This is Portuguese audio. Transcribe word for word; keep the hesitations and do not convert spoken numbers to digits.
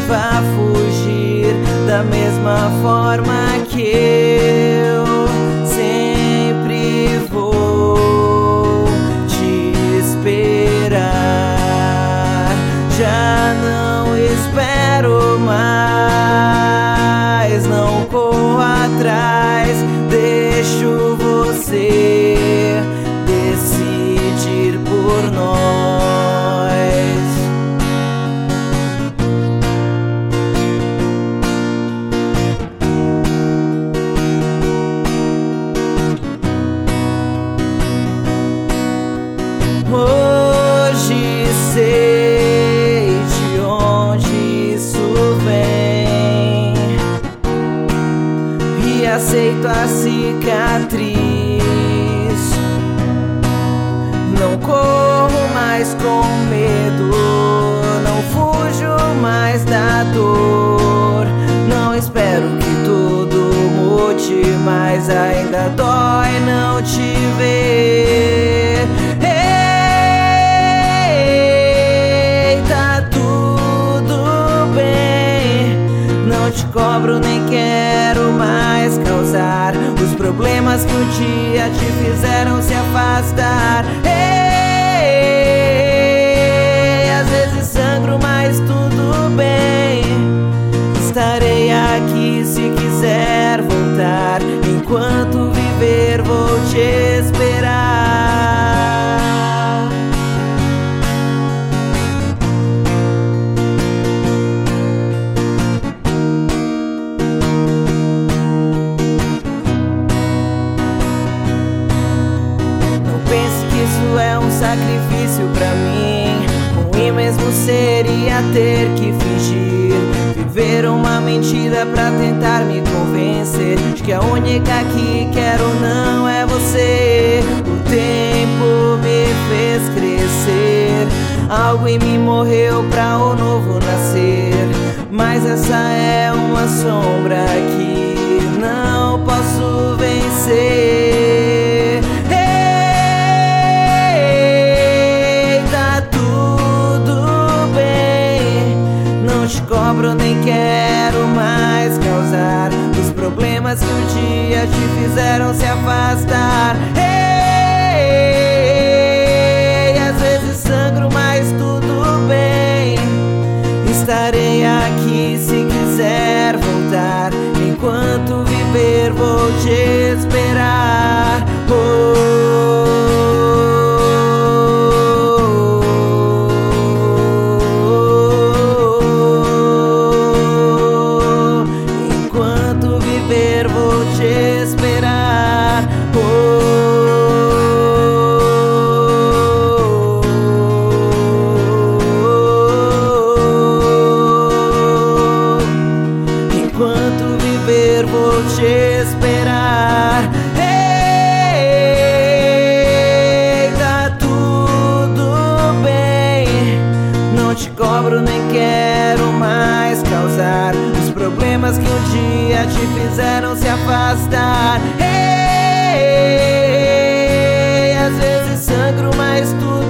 vá fugir da mesma forma que eu sempre vou te esperar. Já não espero mais, não corro atrás, deixo você decidir por nós. Hoje sei de onde isso vem e aceito a cicatriz. Não corro mais com medo, não fujo mais da dor. Não espero que tudo mude, mas ainda dói não te ver. Ei, tá tudo bem, não te cobro nem quero mais causar os problemas que um dia te fizeram se afastar. Ei, às vezes sangro, mas tudo bem. Estarei aqui se quiser voltar. Enquanto viver vou te esperar. Não pense que isso é um sacrifício pra mim. Ruim mesmo seria ter que fingir, viver uma mentira pra tentar me convencer de que a única que quero não é você. O tempo me fez crescer, algo em mim morreu pra o novo nascer. Mas essa é uma sombra que não posso vencer. Ei, tá tudo bem, não te cobro nem quero mais causar os problemas que um dia te fizeram se afastar. Ei, às vezes sangro, mas tudo bem. Estarei aqui se quiser voltar. Enquanto viver vou te esperar. Oh, vou te esperar. Oh, enquanto viver vou te esperar. Ei, tá tudo bem, não te cobro nem quero mais causar os problemas que um dia te fizeram se afastar. Ei, às vezes sangro, mas tudo